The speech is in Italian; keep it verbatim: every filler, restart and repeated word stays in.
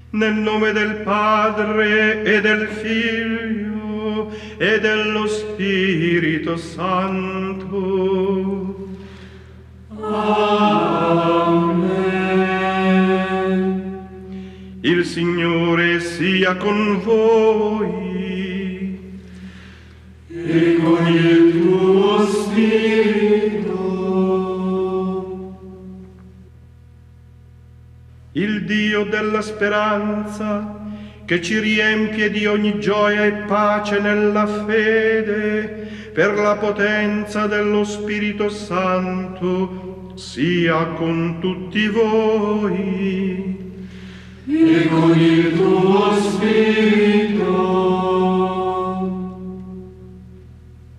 Nel nome del Padre e del Figlio e dello Spirito Santo. Amen. Il Signore sia con voi. E con il tuo spirito. Il Dio della speranza, che ci riempie di ogni gioia e pace nella fede, per la potenza dello Spirito Santo, sia con tutti voi. E con il tuo spirito.